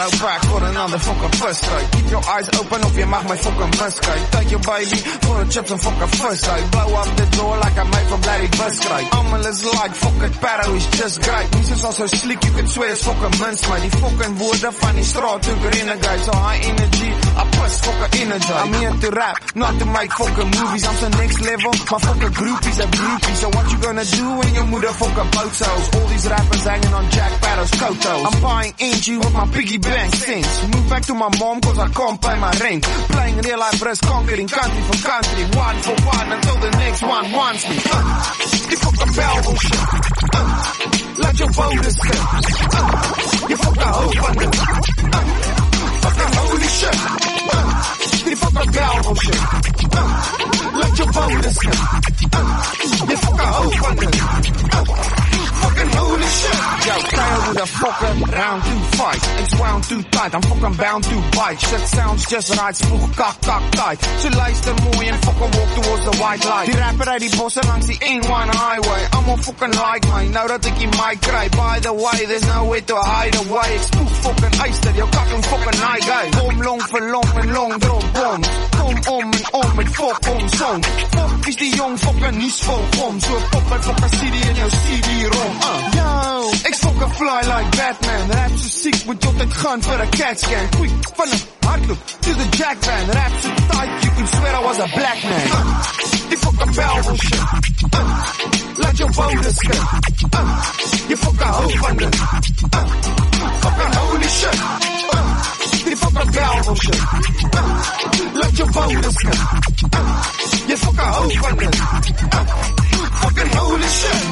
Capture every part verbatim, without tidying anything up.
hou back for another fucking first strike. Keep your eyes open of je mag my fucking miskyk. Take your baby for a chips and fucking first strike. Blow up the door like I made from bloody bus strike. Almal is like fucking Paro is just great. Mense is so slick you can swear it's fucking mince my. Die fucking woorde van die straat toe renegade. So high energy, I push fucking energy. I'm here to rap, not to make fucking movies. I'm the next level, my fucking groupies are groupies. So what you gonna do when your moeder fucking boat sells? All these rappers hanging on Jack Sparrow's coattails. I'm buying into with my piggy bank cents. Move back to my mom cause I can't pay my rent. Playing real life risk, conquering country for country. One for one until the next one wants me. Uh, die fucking bel bullshit. Uh, laat jou voters sit. Uh, die fucking hou van dit. Uh, fucking holy shit. Uh, die fucking bel bullshit. Uh, laat jou voters sit. Uh, die fucking hou van dit. Uh, fucking holy shit. Yo, style with a fucking round two fight. It's wound too tight, I'm fucking bound to bite. Shit sounds just right, spoeg kak kak tight. So luister mooi en fucking walk towards the white light. Die rapper uit die bosse langs die N one highway. Allemaal fucking like my, nou dat ek die mic kry. By the way, there's nowhere to hide away. Ek spoeg fucking eister, jou kak en fucking night guy. Bom long vir long en long drop bombs. Kom om en om met fuck om song. Fuck is die jong fucking nies vol om. So pop my fucking C D in jou C D rom. Uh. Yo, ek fucking fly like Batman. Rap so sick, moet jy altyd gaan vir a cat scan. Quick, van a hardloop to the jack van. Rap so tight, you can swear I was a black man. Uh, die fucking bel bullshit. Uh, laat jou voters skip. Uh, die fucking hou van dit. Uh, fucking holy shit. Uh, die fucking bel bullshit. Uh, laat jou voters skip. Uh, die fucking hou van dit. Uh, fucking holy shit.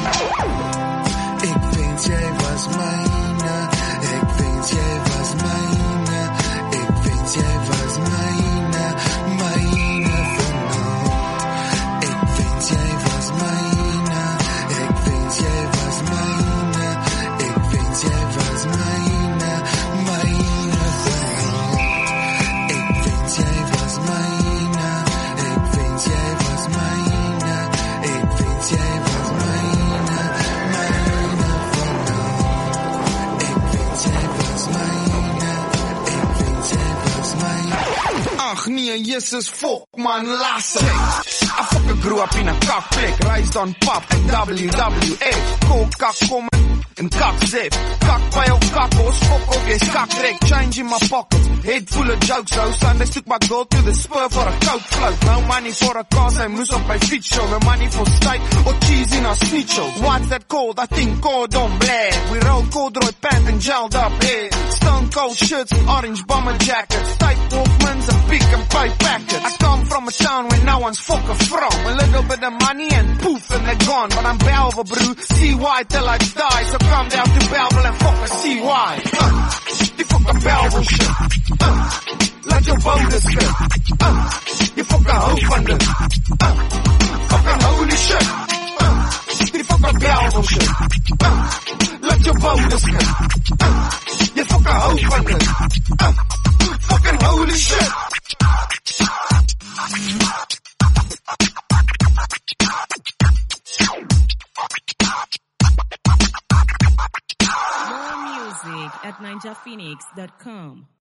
Ek wens jy was myne, ek wens jy was myne, ek wens jy was myne, myne van nou. Ek wens jy was myne, ek wens jy was myne, ek wens jy was myne, myne van nou. Ek wens jy was myne, ek wens jy was myne, ek wens jy was myne. Ach nee, Jesus, fuck man, laat it. I fucking grew up in a cock plek, raised on pop and W W F. Cold cock coming and cock zip. Cock by your cock horse, fuck off, yes, cock wreck. Change in my pockets, head full of jokes. So Sunday took my girl to the spur for a coke float. No money for a car, so moose op my feet show. No money for steak or cheese in our snitchels. What's that called? I think cordon bleu. We roll corduroy pants and gelled up hair. Stone cold shirts and orange bomber jackets. Tight Walkmans and big and pipe packets. I come from a town where no one's fucking from. A little bit of money and poof and they're gone. But I'm Belva, brew, C Y till I die. So come down to Belva and fucking C Y. Uh, die fucking Belva shit. Uh, laat jou voters skip. Uh, die fucking hou van dit. Uh, fucking holy shit. Uh, die fucking Belva shit. Uh, laat jou voters skip. Uh, die fucking hou van dit. Uh, fucking holy shit. More music at ninja phoenix dot com.